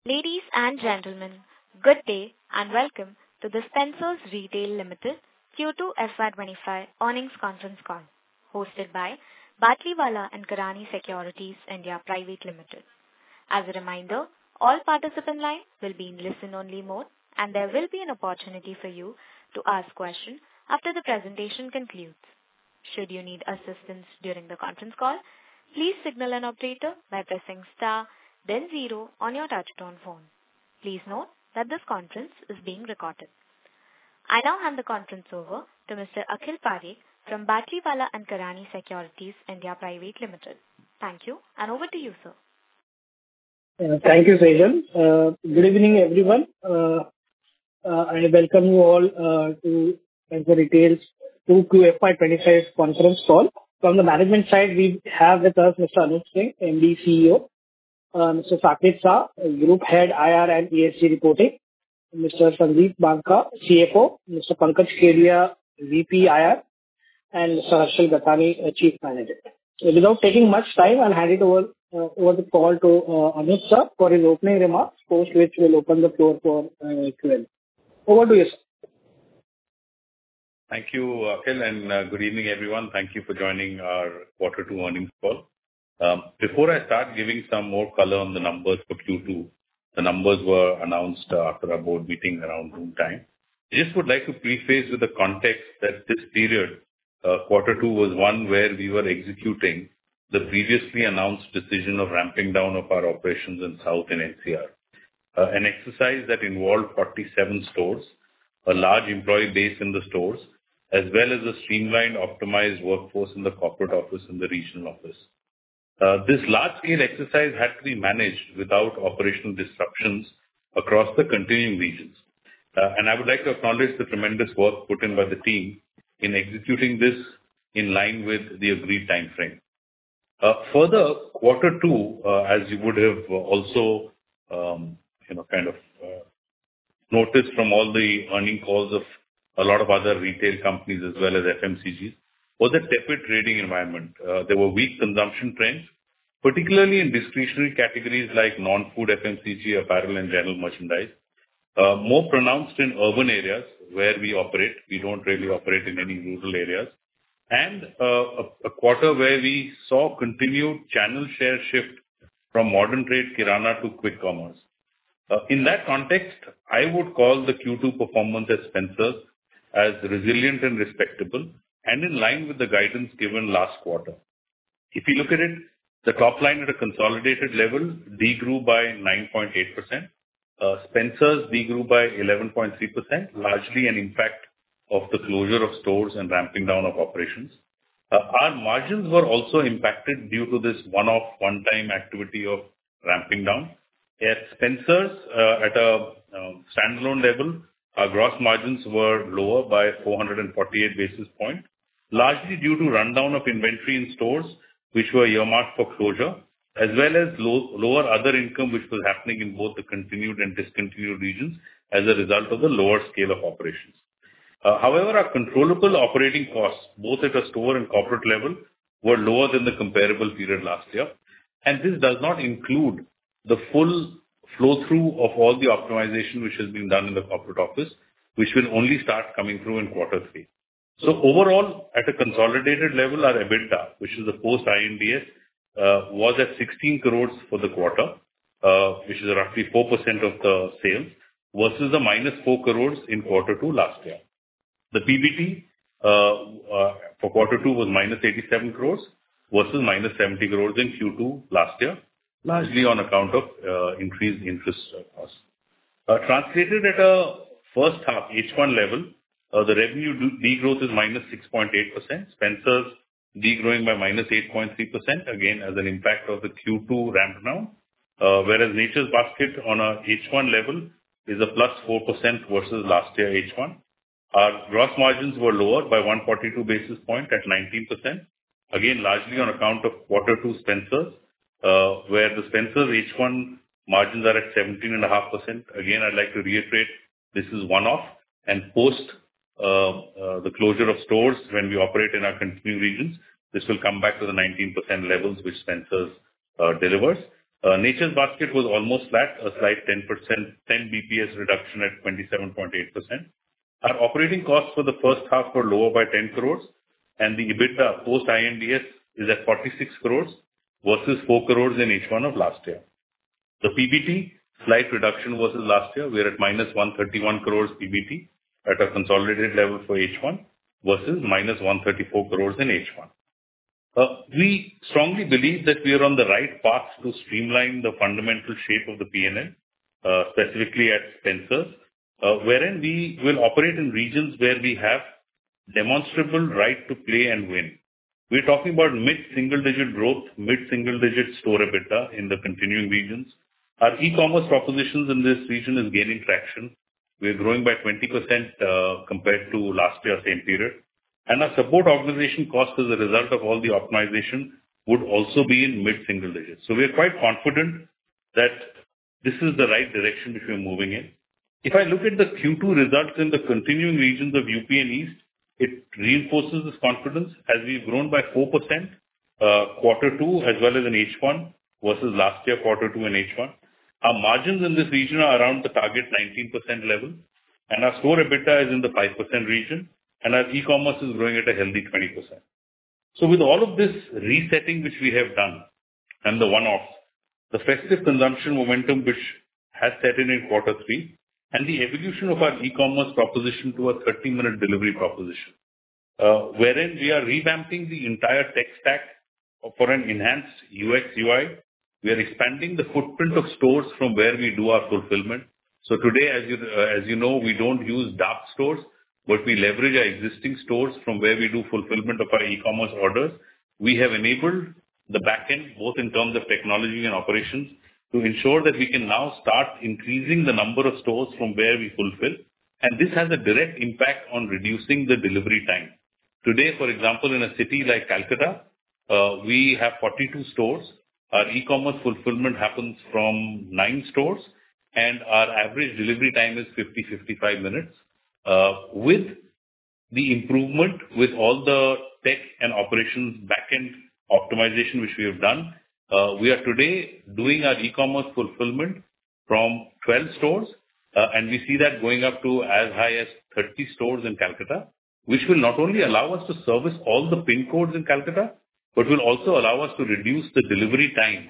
Ladies and gentlemen, good day and welcome to the Spencer's Retail Limited Q2 FY25 earnings conference call, hosted by Batlivala and Karani Securities India Private Limited. As a reminder, all participant lines will be in listen-only mode, and there will be an opportunity for you to ask questions after the presentation concludes. Should you need assistance during the conference call, please signal an operator by pressing star then 0 on your touchtone phone. Please note that this conference is being recorded. I now hand the conference over to Mr. Akhil Parekh from Batlivala and Karani Securities India Private Limited. Thank you, and over to you, sir. Thank you, Sejal. Good evening, everyone. I welcome you all to Spencer Retail's 2Q FY25 conference call. From the management side, we have with us Mr. Anuj Singh, MD CEO, Mr. Saket Shah, Group Head IR and ESG Reporting, Mr. Sandeep Banka, CFO, Mr. Pankaj Kedia, VP IR, and Mr. Harshal Gathani, Chief Manager. So without taking much time, I'll hand it over the call to Anuj sir for his opening remarks, post which we'll open the floor for Q&A. Over to you, sir. Thank you, Akhil, and good evening, everyone. Thank you for joining our Q2 earnings call. Before I start giving some more color on the numbers for Q2, the numbers were announced after our board meeting around noon time. I just would like to preface with the context that this period, Q2, was one where we were executing the previously announced decision of ramping down of our operations in South and NCR. An exercise that involved 47 stores, a large employee base in the stores, as well as a streamlined, optimized workforce in the corporate office and the regional office. This large-scale exercise had to be managed without operational disruptions across the continuing regions. And I would like to acknowledge the tremendous work put in by the team in executing this in line with the agreed time frame. Further, Q2, as you would have also, noticed from all the earning calls of a lot of other retail companies as well as FMCGs, was a tepid trading environment. There were weak consumption trends, particularly in discretionary categories like non-food FMCG, apparel, and general merchandise. More pronounced in urban areas where we operate. We don't really operate in any rural areas. And a quarter where we saw continued channel share shift from modern trade kirana to quick commerce. In that context, I would call the Q2 performance at Spencer's as resilient and respectable and in line with the guidance given last quarter. If you look at it, the top line at a consolidated level degrew by 9.8%. Spencer's degrew by 11.3%, largely an impact of the closure of stores and ramping down of operations. Our margins were also impacted due to this one-time activity of ramping down. At Spencer's, at a standalone level, our gross margins were lower by 448 basis points, largely due to rundown of inventory in stores, which were earmarked for closure, as well as lower other income, which was happening in both the continued and discontinued regions as a result of the lower scale of operations. However, our controllable operating costs, both at a store and corporate level, were lower than the comparable period last year. And this does not include the full flow-through of all the optimization which has been done in the corporate office, which will only start coming through in Q3. So overall, at a consolidated level, our EBITDA, which is the post-INDS, was at 16 crores for the quarter, which is roughly 4% of the sales, versus the minus 4 crores in Q2 last year. The PBT for Q2 was minus 87 crores versus minus 70 crores in Q2 last year, largely on account of increased interest costs. Translated at a first half H1 level, the revenue degrowth is minus 6.8%. Spencer's degrowing by minus 8.3%, again as an impact of the Q2 ramp down, whereas Nature's Basket on a H1 level is a plus 4% versus last year H1. Our gross margins were lower by 142 basis points at 19%, again largely on account of Q2 Spencer's, where the Spencer's H1 margins are at 17.5%. Again, I'd like to reiterate, this is one-off, and post the closure of stores when we operate in our continuing regions, this will come back to the 19% levels which Spencer's delivers. Nature's Basket was almost flat, a slight 10 BPS reduction at 27.8%. Our operating costs for the first half were lower by 10 crores, and the EBITDA post INDS is at 46 crores versus 4 crores in H1 of last year. The PBT, slight reduction versus last year. We are at minus 131 crores PBT at a consolidated level for H1 versus minus 134 crores in H1. We strongly believe that we are on the right path to streamline the fundamental shape of the P&L, specifically at Spencer's, wherein we will operate in regions where we have demonstrable right to play and win. We're talking about mid-single-digit growth, mid-single-digit store EBITDA in the continuing regions. Our e-commerce propositions in this region is gaining traction. We're growing by 20% compared to last year, same period. And our support organization cost as a result of all the optimization would also be in mid-single digits. So we are quite confident that this is the right direction which we're moving in. If I look at the Q2 results in the continuing regions of UP and East, it reinforces this confidence as we've grown by 4% quarter two as well as in H1 versus last year quarter two and H1. Our margins in this region are around the target 19% level, and our store EBITDA is in the 5% region, and our e-commerce is growing at a healthy 20%. So with all of this resetting which we have done and the one-offs, the festive consumption momentum which has set in quarter three, and the evolution of our e-commerce proposition to a 30-minute delivery proposition, wherein we are revamping the entire tech stack for an enhanced UX UI. We are expanding the footprint of stores from where we do our fulfillment. So today, as you know, we don't use dark stores, but we leverage our existing stores from where we do fulfillment of our e-commerce orders. We have enabled the backend, both in terms of technology and operations, to ensure that we can now start increasing the number of stores from where we fulfill. And this has a direct impact on reducing the delivery time. Today, for example, in a city like Calcutta, we have 42 stores. Our e-commerce fulfillment happens from 9 stores, and our average delivery time is 50-55 minutes. With the improvement, with all the tech and operations backend optimization which we have done, we are today doing our e-commerce fulfillment from 12 stores, and we see that going up to as high as 30 stores in Calcutta, which will not only allow us to service all the PIN codes in Calcutta, but will also allow us to reduce the delivery time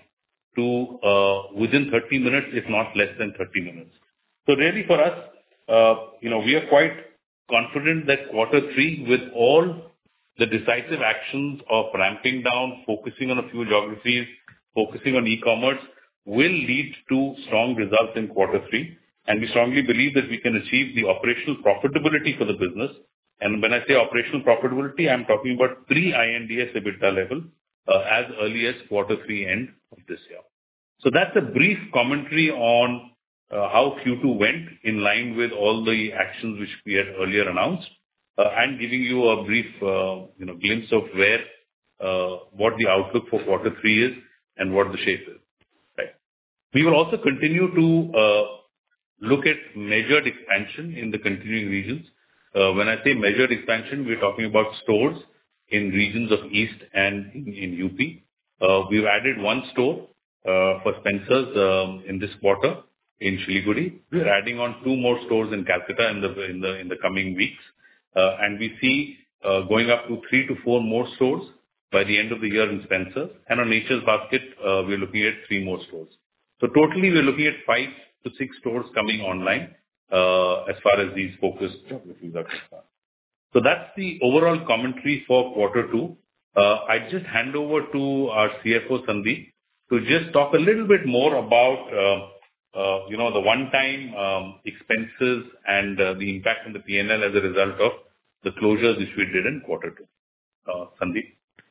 to within 30 minutes, if not less than 30 minutes. So really for us, we are quite confident that quarter three, with all the decisive actions of ramping down, focusing on a few geographies, focusing on e-commerce, will lead to strong results in quarter three. And we strongly believe that we can achieve the operational profitability for the business. And when I say operational profitability, I'm talking about pre-INDS EBITDA level as early as quarter three end of this year. So that's a brief commentary on how Q2 went in line with all the actions which we had earlier announced, and giving you a brief glimpse of where what the outlook for quarter three is and what the shape is. Right. We will also continue to look at measured expansion in the continuing regions. When I say measured expansion, we're talking about stores in regions of East and in UP. We've added one store for Spencer's in this quarter in Siliguri. We're adding on 2 more stores in Calcutta in the coming weeks, and we see going up to 3 to 4 more stores by the end of the year in Spencer's. And on Nature's Basket, we're looking at 3 more stores. So totally, we're looking at 5 to 6 stores coming online as far as these focused geographies are concerned. So that's the overall commentary for quarter two. I just hand over to our CFO, Sandeep, to just talk a little bit more about the one-time expenses and the impact on the P&L as a result of the closures which we did in quarter two. Sandeep.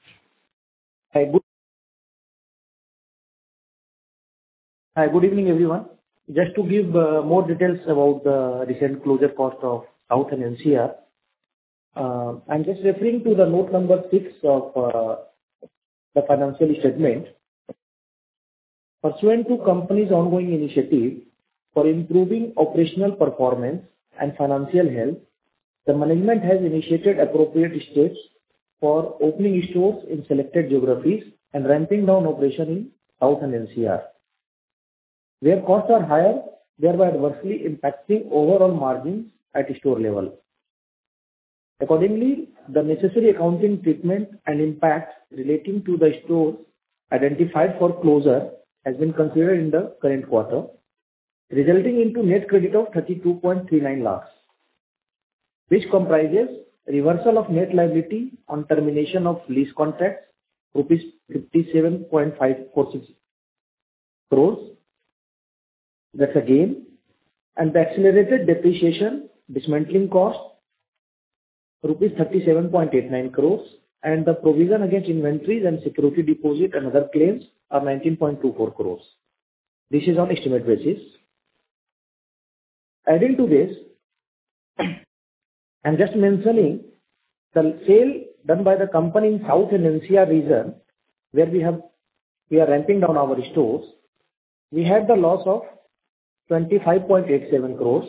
Hi, good evening, everyone. Just to give more details about the recent closure cost of South and NCR, I'm just referring to the note number 6 of the financial statement. Pursuant to company's ongoing initiative for improving operational performance and financial health, the management has initiated appropriate steps for opening stores in selected geographies and ramping down operation in South and NCR. where costs are higher, thereby adversely impacting overall margins at store level. Accordingly, the necessary accounting treatment and impact relating to the stores identified for closure has been considered in the current quarter, resulting into net credit of 32.39 lakhs, which comprises reversal of net liability on termination of lease contracts, rupees 57.546 crores. That's a gain. And the accelerated depreciation, dismantling cost, rupees 37.89 crores. And the provision against inventories and security deposit and other claims are 19.24 crores. This is on estimate basis. Adding to this, I'm just mentioning the sale done by the company in South and NCR region, where we are ramping down our stores. We had the loss of 25.87 crores.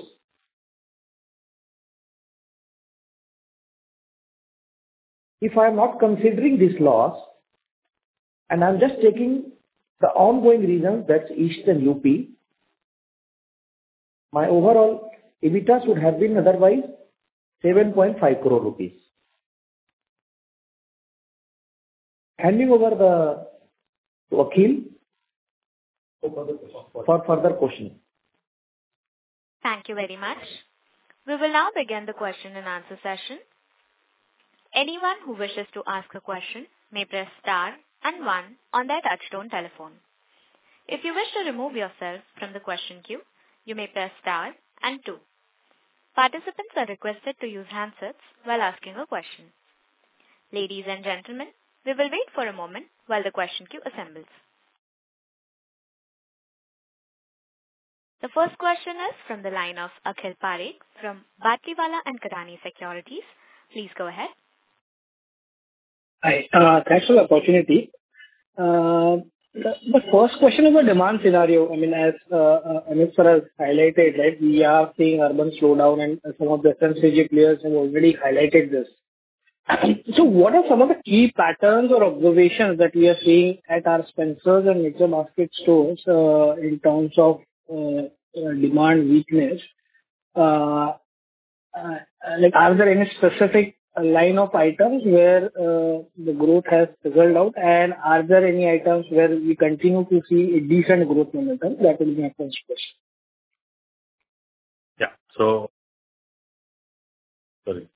If I am not considering this loss, and I'm just taking the ongoing regions, that's East and UP, my overall EBITDA would have been otherwise 7.5 crore rupees. Handing over to Akhil for further questions. Thank you very much. We will now begin the question and answer session. Anyone who wishes to ask a question may press star and 1 on their touchtone telephone. If you wish to remove yourself from the question queue, you may press star and 2. Participants are requested to use handsets while asking a question. Ladies and gentlemen, we will wait for a moment while the question queue assembles. The first question is from the line of Akhil Parekh from Batlivala and Karani Securities. Please go ahead. Hi. Thanks for the opportunity. The first question is a demand scenario. I mean, as Amit sir has highlighted, right, we are seeing urban slowdown, and some of the FMCG players have already highlighted this. So what are some of the key patterns or observations that we are seeing at our Spencer's and Nature Basket stores in terms of demand weakness? Are there any specific line of items where the growth has fizzled out, and are there any items where we continue to see a decent growth momentum? That will be my first question. Yeah. So, sorry.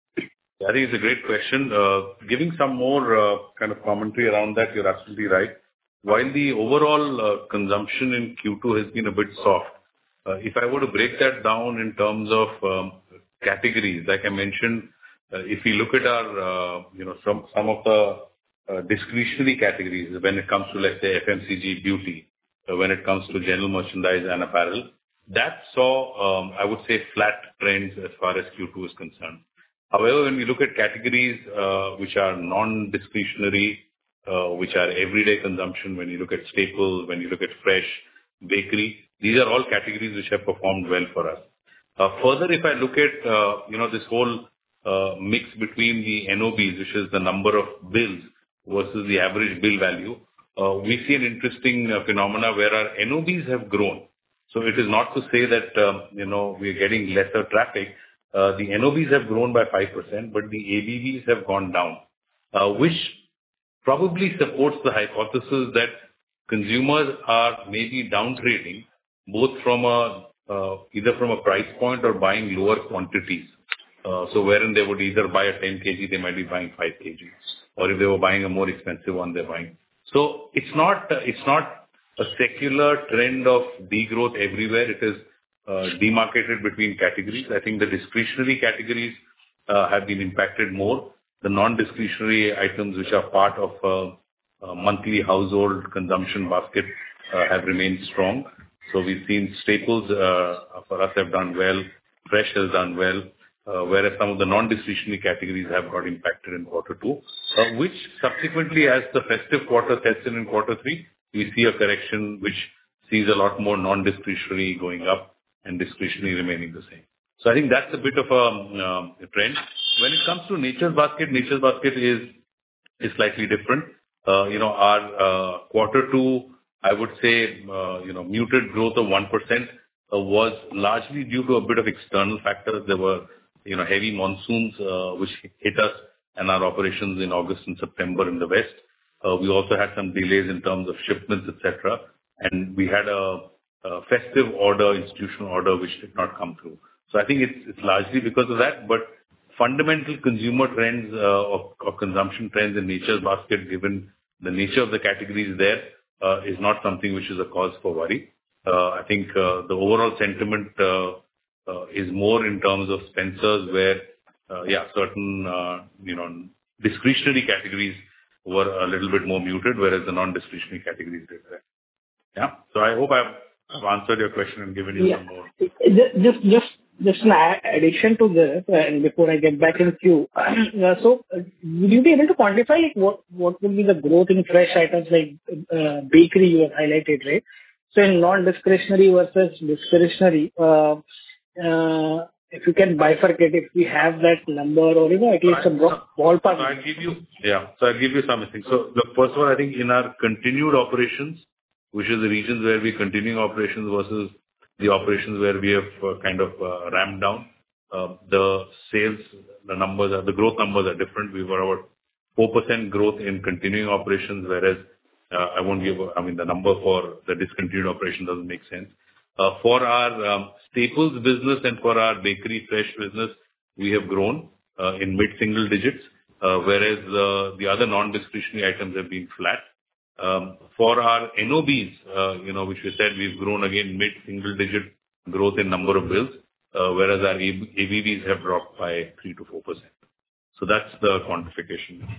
I think it's a great question. Giving some more kind of commentary around that, you're absolutely right. While the overall consumption in Q2 has been a bit soft, if I were to break that down in terms of categories, like I mentioned, if you look at our, some of the discretionary categories, when it comes to, let's say, FMCG, beauty, when it comes to general merchandise and apparel, that saw, I would say, flat trends as far as Q2 is concerned. However, when we look at categories which are non-discretionary, which are everyday consumption, when you look at staples, when you look at fresh, bakery, these are all categories which have performed well for us. Further, if I look at, this whole mix between the NOBs, which is the number of bills versus the average bill value, we see an interesting phenomena where our NOBs have grown. So it is not to say that, we are getting lesser traffic. The NOBs have grown by 5%, but the ABVs have gone down, which probably supports the hypothesis that consumers are maybe downtrading, both from either from a price point or buying lower quantities. So wherein they would either buy a 10 kg, they might be buying 5 kg, or if they were buying a more expensive one, they're buying. So it's not a secular trend of degrowth everywhere. It is demarcated between categories. I think the discretionary categories have been impacted more. The non-discretionary items, which are part of a monthly household consumption basket, have remained strong. So we've seen staples for us have done well, fresh has done well, whereas some of the non-discretionary categories have got impacted in quarter 2, which subsequently, as the festive quarter sets in quarter 3, we see a correction which sees a lot more non-discretionary going up and discretionary remaining the same. So I think that's a bit of a trend. When it comes to Nature's Basket is slightly different. Our quarter 2 I would say, muted growth of 1% was largely due to a bit of external factors. There were, heavy monsoons, which hit us and our operations in August and September in the West. We also had some delays in terms of shipments, etc. And we had a festive order, institutional order, which did not come through. So I think it's largely because of that, but fundamental consumer trends or consumption trends in Nature's basket, given the nature of the categories there, is not something which is a cause for worry. I think the overall sentiment is more in terms of Spencer's, where certain discretionary categories were a little bit more muted, whereas the non-discretionary categories did well. Yeah. So I hope I've answered your question and given you some more. Just an addition to this, and before I get back in queue. So would you be able to quantify like what will be the growth in fresh items like bakery you have highlighted, right? So in non-discretionary versus discretionary, if you can bifurcate, if we have that number or at least a ballpark. So I'll give you something. So the first one, I think in our continued operations, which is the regions where we continuing operations versus the operations where we have kind of ramped down, the sales, the growth numbers are different. We were about 4% growth in continuing operations, whereas I won't give, the number for the discontinued operation doesn't make sense. For our staples business and for our bakery fresh business, we have grown in mid-single digits, whereas the other non-discretionary items have been flat. For our NOBs, which we said we've grown again mid-single digit growth in number of bills, whereas our ABVs have dropped by 3 to 4%. So that's the quantification.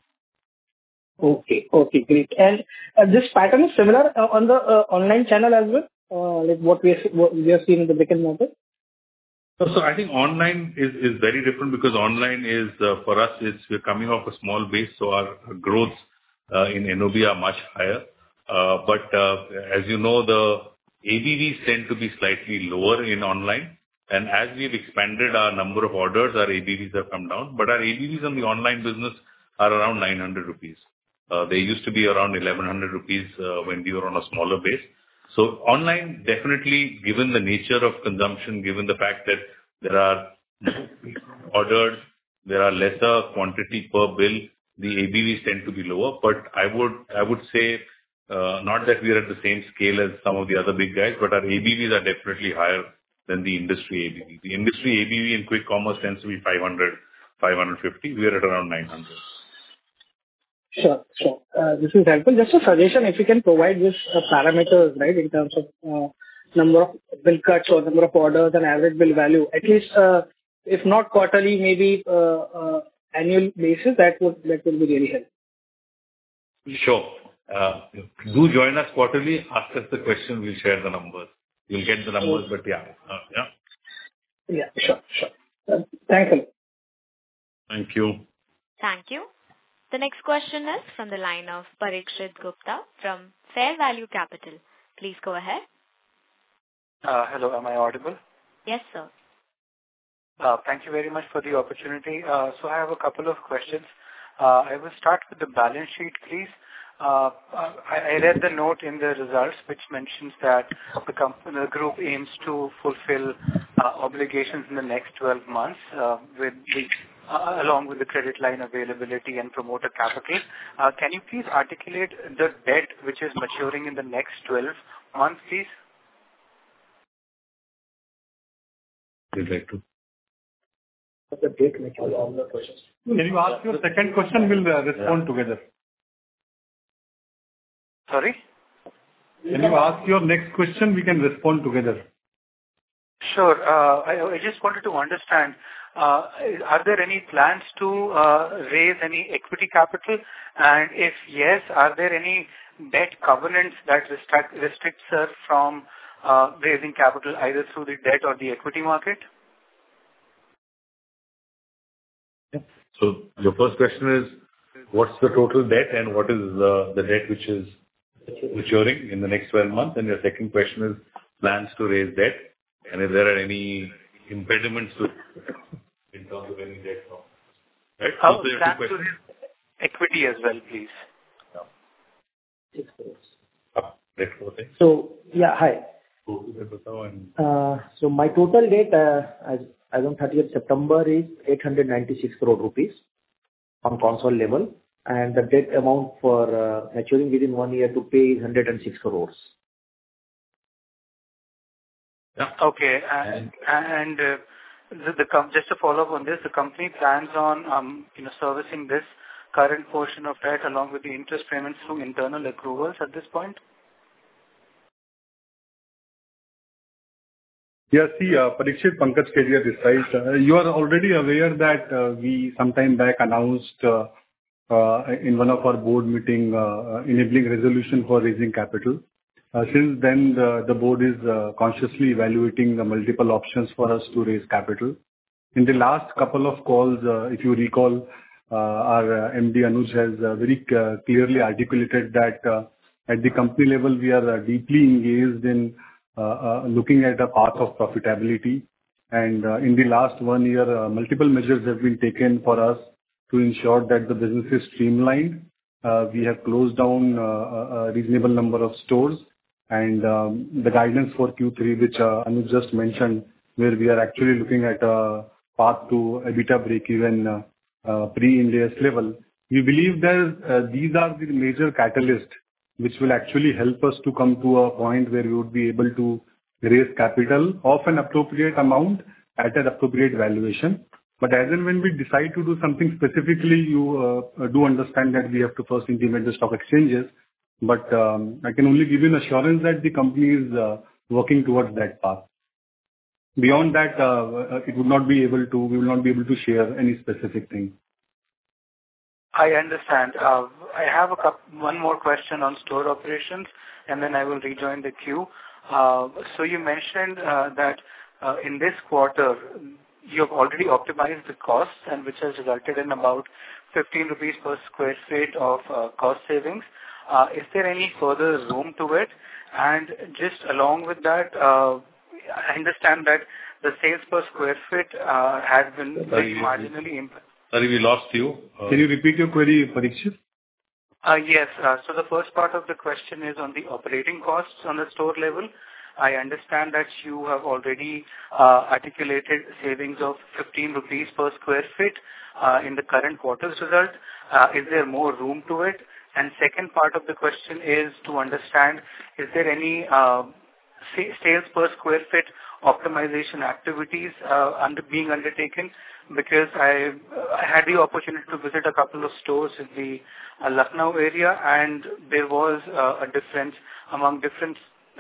Okay, great. And this pattern is similar on the online channel as well, like what we have seen in the brick and mortar? So I think online is very different because online is, for us, we're coming off a small base, so our growths in NOB are much higher. But as you know, the ABVs tend to be slightly lower in online. And as we've expanded our number of orders, our ABVs have come down. But our ABVs on the online business are around 900 rupees. They used to be around 1100 rupees when we were on a smaller base. So online, definitely, given the nature of consumption, given the fact that there are orders, there are lesser quantity per bill, the ABVs tend to be lower. But I would say not that we are at the same scale as some of the other big guys, but our ABVs are definitely higher than the industry ABV. The industry ABV in quick commerce tends to be 500, 550. We are at around 900. Sure. This is helpful. Just a suggestion, if you can provide this parameters, right, in terms of number of bill cuts or number of orders and average bill value, at least if not quarterly, maybe annual basis, that would be really helpful. Sure. Do join us quarterly. Ask us the question. We'll share the numbers. You'll get the numbers, but sure. Thanks a lot. Thank you. Thank you. The next question is from the line of Parikshit Gupta from Fair Value Capital. Please go ahead. Hello, am I audible? Yes, sir. Thank you very much for the opportunity. So I have a couple of questions. I will start with the balance sheet, please. I read the note in the results which mentions that the group aims to fulfill obligations in the next 12 months along with the credit line availability and promoter capital. Can you please articulate the debt which is maturing in the next 12 months, please? You'd like to? The date mature on the questions. Can you ask your second question? We'll respond together. Sorry? Can you ask your next question? We can respond together. Sure. I just wanted to understand, are there any plans to raise any equity capital? And if yes, are there any debt covenants that restricts us from raising capital either through the debt or the equity market? So your first question is, what's the total debt and what is the debt which is maturing in the next 12 months? And your second question is plans to raise debt and if there are any impediments to in terms of any debt. Right? How plans to raise equity as well, please? So, yeah, hi. So my total debt as on 30th September is 896 crore rupees on console level, and the debt amount for maturing within 1 year to pay is 106 crores. Yeah. Okay. Just to follow up on this, the company plans on servicing this current portion of debt along with the interest payments through internal accruals at this point? Yeah, see, Parikshit, Pankaj Kedia this side. You are already aware that we sometime back announced in one of our board meeting enabling resolution for raising capital. Since then, the board is consciously evaluating the multiple options for us to raise capital. In the last couple of calls, if you recall, our MD Anuj has very clearly articulated that at the company level, we are deeply engaged in looking at a path of profitability. And in the last 1 year, multiple measures have been taken for us to ensure that the business is streamlined. We have closed down a reasonable number of stores, and the guidance for Q3, which Anuj just mentioned, where we are actually looking at a path to EBITDA breakeven pre-Ind AS level. We believe that these are the major catalysts which will actually help us to come to a point where we would be able to raise capital of an appropriate amount at an appropriate valuation. But as and when we decide to do something specifically, you do understand that we have to first intimate the stock exchanges. But I can only give you an assurance that the company is working towards that path. Beyond that, we will not be able to share any specific thing. I understand. I have one more question on store operations, and then I will rejoin the queue. So you mentioned that in this quarter, you have already optimized the costs, and which has resulted in about 15 rupees per square feet of cost savings. Is there any further room to it? And just along with that, I understand that the sales per square feet has been very marginally impacted. Sorry, we lost you. Can you repeat your query, Parikshit? Yes. So the first part of the question is on the operating costs on the store level. I understand that you have already articulated savings of 15 rupees per square feet in the current quarter's result. Is there more room to it? And second part of the question is to understand, is there any sales per square feet optimization activities being undertaken? Because I had the opportunity to visit a couple of stores in the Lucknow area, and there was a difference among different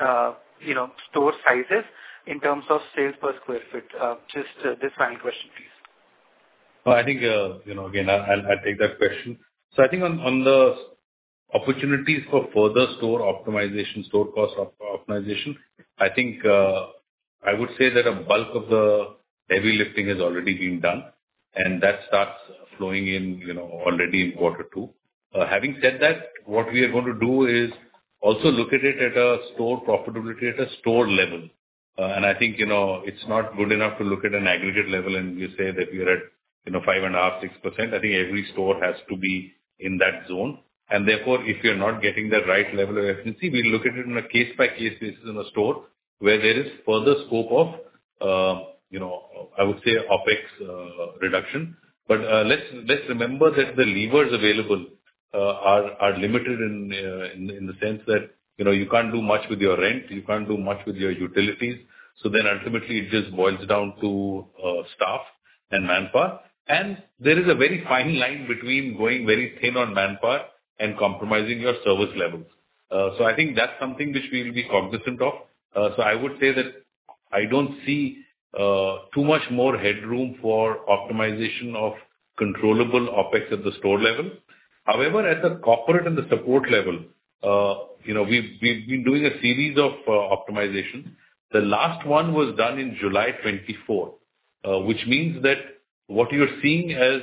store sizes in terms of sales per square feet. Just this final question, please. Well, I think again I'll take that question. So I think on the opportunities for further store optimization, store cost optimization, I think I would say that a bulk of the heavy lifting has already been done, and that starts flowing in already in Q2. Having said that, what we are going to do is also look at it at a store profitability at a store level. And I think it's not good enough to look at an aggregate level and you say that we are at 5.5%, 6%. I think every store has to be in that zone. And therefore, if you're not getting the right level of efficiency, we look at it on a case-by-case basis in a store where there is further scope of, I would say OPEX reduction. But let's remember that the levers available are limited in the sense that you can't do much with your rent, you can't do much with your utilities. So then ultimately it just boils down to staff and manpower. And there is a very fine line between going very thin on manpower and compromising your service levels. So I think that's something which we will be cognizant of. So I would say that I don't see too much more headroom for optimization of controllable OPEX at the store level. However, at the corporate and the support level, we've been doing a series of optimization. The last one was done in July 24, which means that what you're seeing as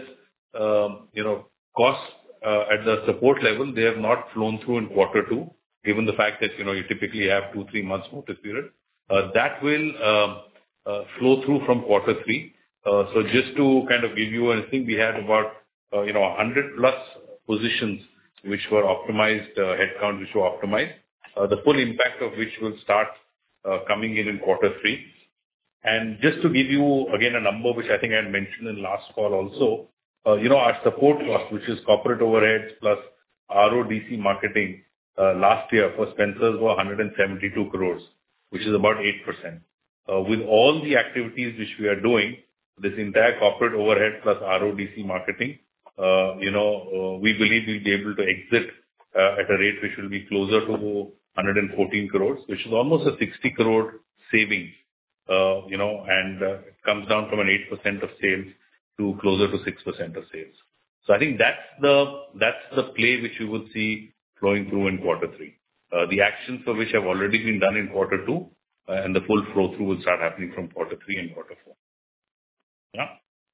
costs at the support level, they have not flown through in Q2, given the fact that you typically have 2-3 months notice period. That will flow through from Q3. So just to kind of give you a thing, we had about 100 plus positions which were optimized, headcount which were optimized. the full impact of which will start coming in quarter three. And just to give you again a number, which I think I had mentioned in last call also, our support cost, which is corporate overheads plus RODC marketing, last year for Spencer's were 172 crores, which is about 8%. With all the activities which we are doing, this entire corporate overhead plus RODC marketing, we believe we'll be able to exit at a rate which will be closer to 114 crores, which is almost a 60 crore savings, and it comes down from an 8% of sales to closer to 6% of sales. So I think that's the play which you will see flowing through in quarter three. The actions for which have already been done in quarter two, and the full flow through will start happening from quarter three and quarter four. Yeah.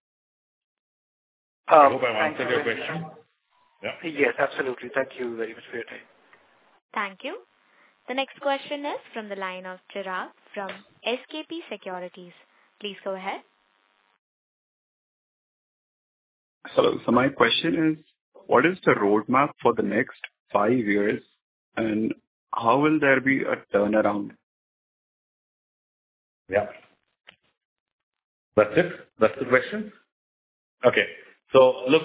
I hope I've answered your question. Yeah. Yes, absolutely. Thank you very much for your time. Thank you. The next question is from the line of Chirag from SKP Securities. Please go ahead. Hello. So my question is, what is the roadmap for the next 5 years, and how will there be a turnaround? Yeah. That's it? That's the question? Okay. So look,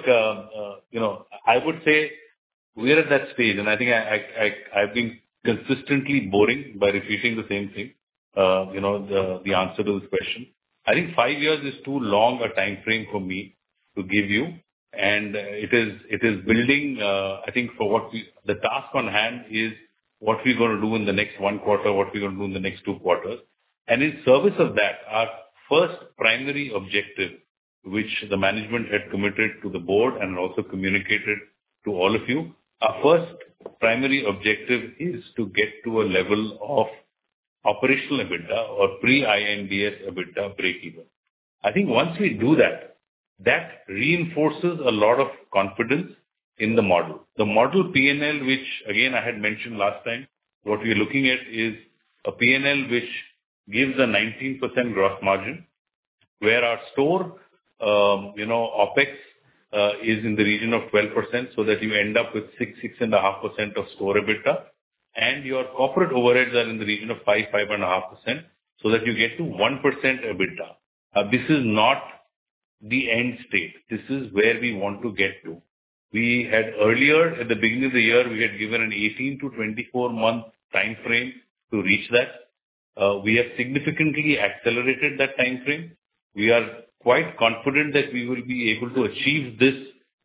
I would say we're at that stage, and I think I've been consistently boring by repeating the same thing, the answer to this question. I think 5 years is too long a time frame for me to give you, and it is building, I think for the task on hand is what we're going to do in the next 1 quarter, what we're going to do in the next 2 quarters. And in service of that, our first primary objective, which the management had committed to the board and also communicated to all of you, our first primary objective is to get to a level of operational EBITDA or pre-INDS EBITDA breakeven. I think once we do that, that reinforces a lot of confidence in the model. The model P&L, which again I had mentioned last time, what we're looking at is a P&L which gives a 19% gross margin, where our store, OpEx is in the region of 12%, so that you end up with 6.5% of store EBITDA, and your corporate overheads are in the region of 5.5%, so that you get to 1% EBITDA. This is not the end state. This is where we want to get to. We had earlier, at the beginning of the year, we had given an 18 to 24 month time frame to reach that. We have significantly accelerated that time frame. We are quite confident that we will be able to achieve this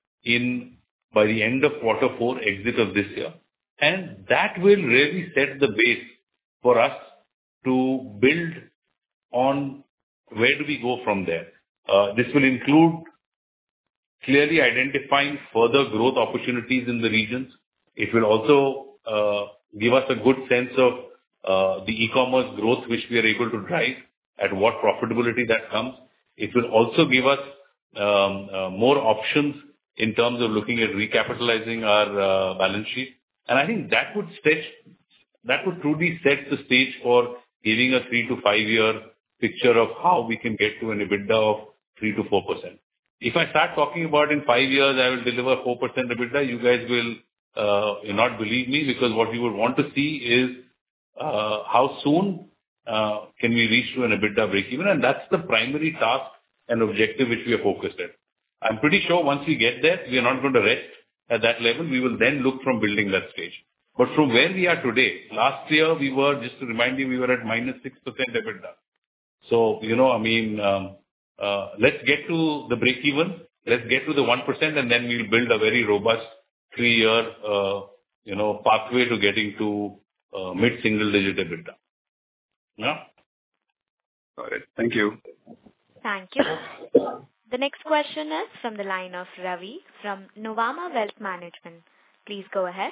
by the end of quarter 4 exit of this year. And that will really set the base for us to build on where do we go from there. This will include clearly identifying further growth opportunities in the regions. It will also give us a good sense of the e-commerce growth which we are able to drive, at what profitability that comes. It will also give us more options in terms of looking at recapitalizing our balance sheet. And I think that would truly set the stage for giving a 3 to 5 year picture of how we can get to an EBITDA of 3 to 4%. If I start talking about in 5 years, I will deliver 4% EBITDA, you guys will not believe me, because what you would want to see is how soon can we reach to an EBITDA breakeven, and that's the primary task and objective which we are focused at. I'm pretty sure once we get there, we are not going to rest at that level. We will then look from building that stage. But from where we are today, last year we were, just to remind you, we were at minus 6% EBITDA. So, let's get to the breakeven, let's get to the 1%, and then we'll build a very robust 3-year, pathway to getting to mid-single digit EBITDA. Yeah? Got it. Thank you. Thank you. The next question is from the line of Ravi from Nuvama Wealth Management. Please go ahead.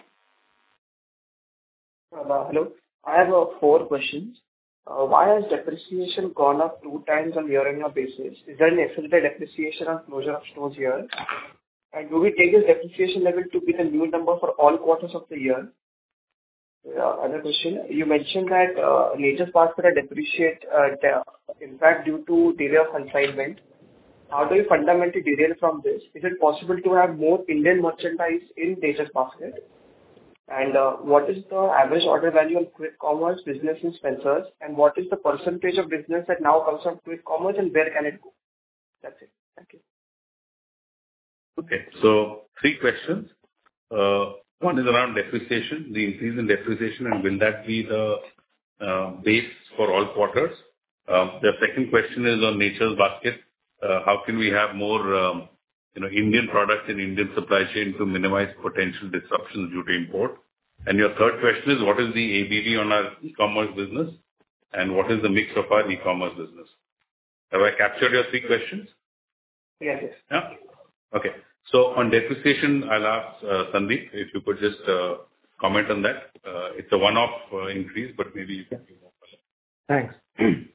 Hello. I have 4 questions. Why has depreciation gone up 2 times on year-on-year basis? Is there any accelerated depreciation on closure of stores here? And do we take this depreciation level to be the new number for all quarters of the year? Other question, you mentioned that Nature's Basket depreciate, in fact, due to delay of consignment. How do you fundamentally derail from this? Is it possible to have more Indian merchandise in Nature's Basket? And what is the average order value on quick commerce business in Spencer's? And what is the percentage of business that now comes from quick commerce and where can it go? That's it. Thank you. Okay. So 3 questions. One is around depreciation, the increase in depreciation, and will that be the base for all quarters? The second question is on Nature's Basket. How can we have more Indian products in Indian supply chain to minimize potential disruptions due to import? And your third question is, what is the ABV on our e-commerce business, and what is the mix of our e-commerce business? Have I captured your 3 questions? Yes. Yeah? Okay. So on depreciation, I'll ask Sandeep, if you could just comment on that. It's a one-off increase, but maybe you can give more color. Thanks.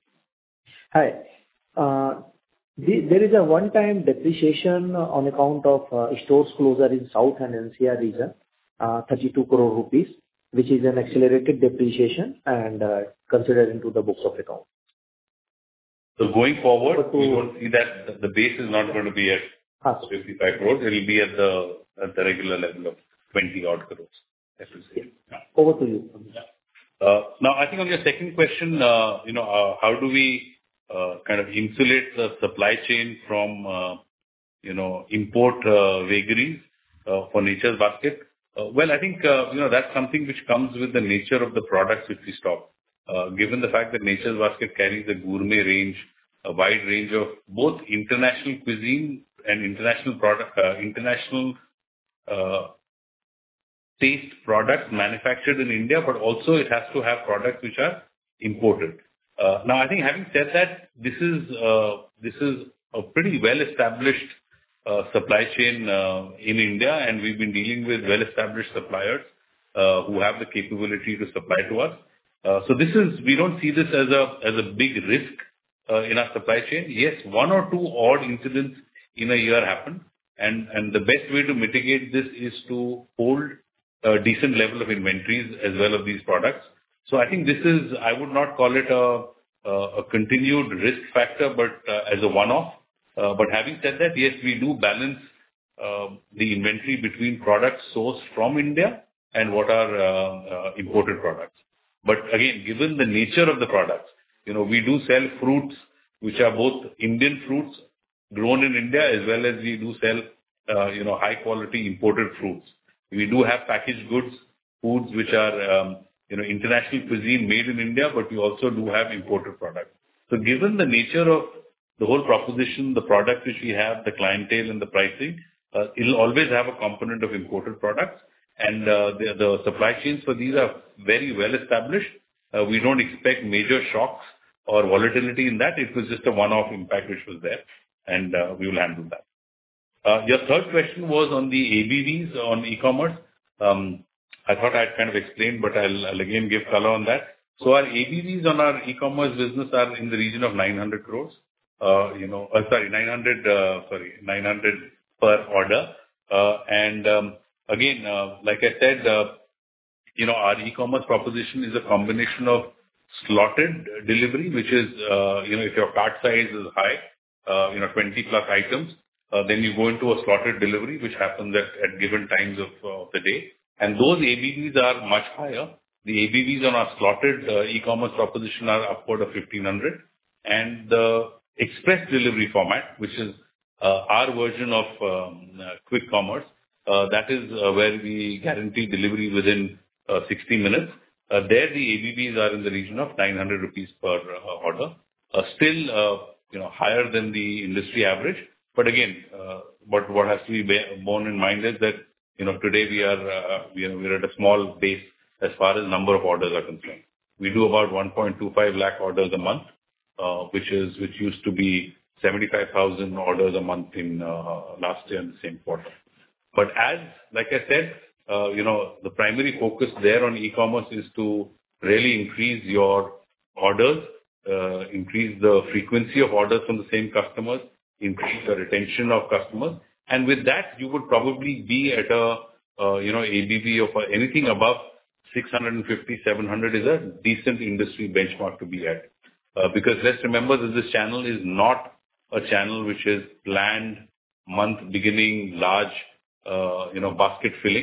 Hi. There is a one-time depreciation on account of stores closure in South and NCR region, 32 crore rupees, which is an accelerated depreciation and considered into the books of account. So going forward, we don't see that the base is not going to be at 55 crores. It will be at the regular level of 20 odd crores. Depreciation. Yeah. Over to you. Now, I think on your second question, how do we kind of insulate the supply chain from, import vagaries for Nature's Basket? Well, I think, that's something which comes with the nature of the products which we stock. Given the fact that Nature's Basket carries a gourmet range, a wide range of both international cuisine and international taste products manufactured in India, but also it has to have products which are imported. Now, I think having said that, this is a pretty well-established supply chain in India, and we've been dealing with well-established suppliers who have the capability to supply to us. So we don't see this as a big risk in our supply chain. Yes, 1 or 2 odd incidents in a year happen, and the best way to mitigate this is to hold a decent level of inventories as well of these products. So I think I would not call it a continued risk factor, but as a one-off. But having said that, yes, we do balance the inventory between products sourced from India and what are imported products. But again, given the nature of the products, we do sell fruits which are both Indian fruits grown in India, as well as we do sell high quality imported fruits. We do have packaged goods, foods which are international cuisine made in India, but we also do have imported products. So given the nature of the whole proposition, the product which we have, the clientele and the pricing, it'll always have a component of imported products. And the supply chains for these are very well established. We don't expect major shocks or volatility in that. It was just a one-off impact which was there, and we will handle that. Your third question was on the ABVs on e-commerce. I thought I'd kind of explained, but I'll again give color on that. So our ABVs on our e-commerce business are in the region of 900 crores. 900 per order. And again, like I said, our e-commerce proposition is a combination of slotted delivery, which is, if your cart size is high, 20 plus items, then you go into a slotted delivery, which happens at given times of the day. And those ABVs are much higher. The ABVs on our slotted e-commerce proposition are upward of 1,500. And the express delivery format, which is our version of quick commerce, that is where we guarantee delivery within 60 minutes. There the ABVs are in the region of 900 rupees per order. Still, higher than the industry average. But again, what has to be borne in mind is that, today we are at a small base as far as number of orders are concerned. We do about 1.25 lakh orders a month, which used to be 75,000 orders a month in last year in the same quarter. But like I said, the primary focus there on e-commerce is to really increase your orders, increase the frequency of orders from the same customers, increase the retention of customers. And with that, you would probably be at ABV of anything above 650, 700 is a decent industry benchmark to be at. Because let's remember that this channel is not a channel which is planned month beginning large, basket filling.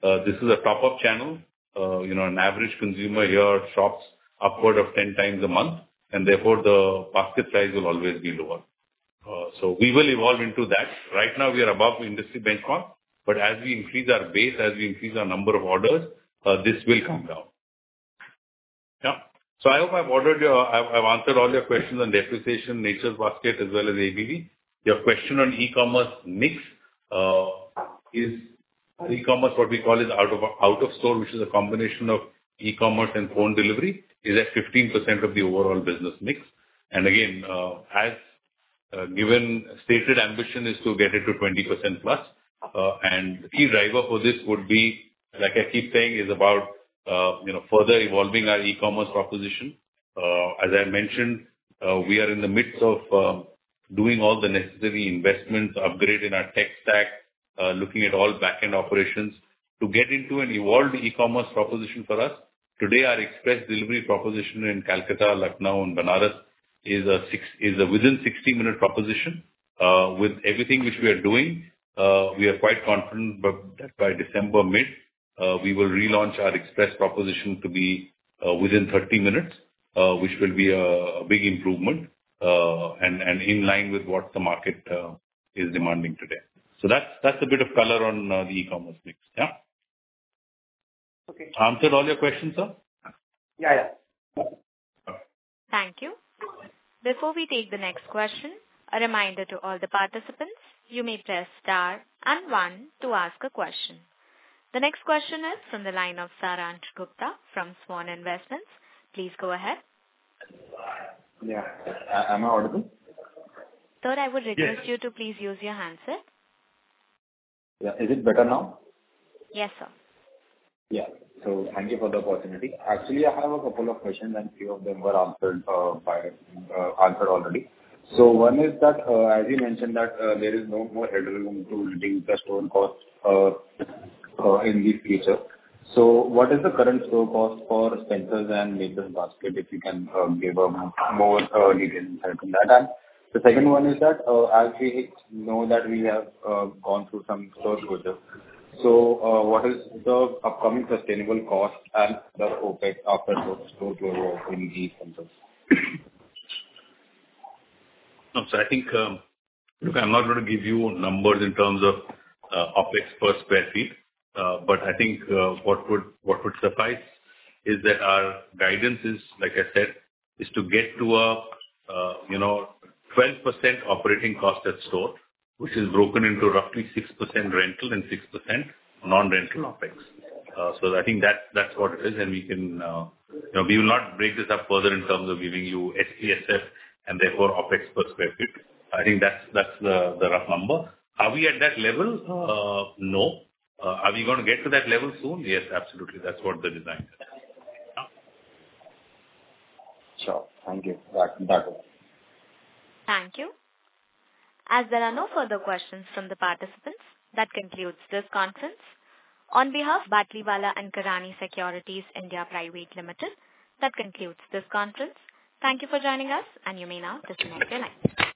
This is a top-up channel. An average consumer here shops upward of 10 times a month, and therefore the basket size will always be lower. So we will evolve into that. Right now, we are above industry benchmark, but as we increase our base, as we increase our number of orders, this will come down. Yeah. So I hope I've answered all your questions on depreciation, Nature's Basket, as well as ABV. Your question on e-commerce mix is e-commerce, what we call is out of store, which is a combination of e-commerce and phone delivery, is at 15% of the overall business mix. And again, as given stated ambition is to get it to 20% plus. And the key driver for this would be, like I keep saying, is about further evolving our e-commerce proposition. As I mentioned, we are in the midst of doing all the necessary investments, upgrade in our tech stack, looking at all back-end operations to get into an evolved e-commerce proposition for us. Today, our express delivery proposition in Calcutta, Lucknow, and Banaras is a within 60-minute proposition. With everything which we are doing, we are quite confident that by December mid, we will relaunch our express proposition to be within 30 minutes, which will be a big improvement and in line with what the market is demanding today. So that's a bit of color on the e-commerce mix. Yeah. Okay. Answered all your questions, sir? Yeah. Thank you. Before we take the next question, a reminder to all the participants, you may press star and 1 to ask a question. The next question is from the line of Saransh Gupta from Swan Investments. Please go ahead. Yeah. Am I audible? Sir, I would request you to please use your handset. Yeah. Is it better now? Yes, sir. Yeah. So thank you for the opportunity. Actually, I have a couple of questions and few of them were answered already. So one is that, as you mentioned that there is no more headroom to reduce the store cost in the future. So what is the current store cost for Spencer's and Nature's Basket, if you can give a more detailed insight on that? And the second one is that, as we know that we have gone through some store closure. So what is the upcoming sustainable cost and the OpEx after store closure in these Spencer's? No, so I think, look, I'm not going to give you numbers in terms of OpEx per square feet, but I think what would suffice is that our guidance is, like I said, is to get to a 12% operating cost at store, which is broken into roughly 6% rental and 6% non-rental OpEx. So I think that's what it is, and we can we will not break this up further in terms of giving you SPSF and therefore OpEx per square feet. I think that's the rough number. Are we at that level? No. Are we going to get to that level soon? Yes, absolutely. That's what the design is. Yeah. Sure. Thank you. That was. Thank you. As there are no further questions from the participants, that concludes this conference. On behalf of Batlivala and Karani Securities India Private Limited, that concludes this conference. Thank you for joining us, and you may now disconnect your line.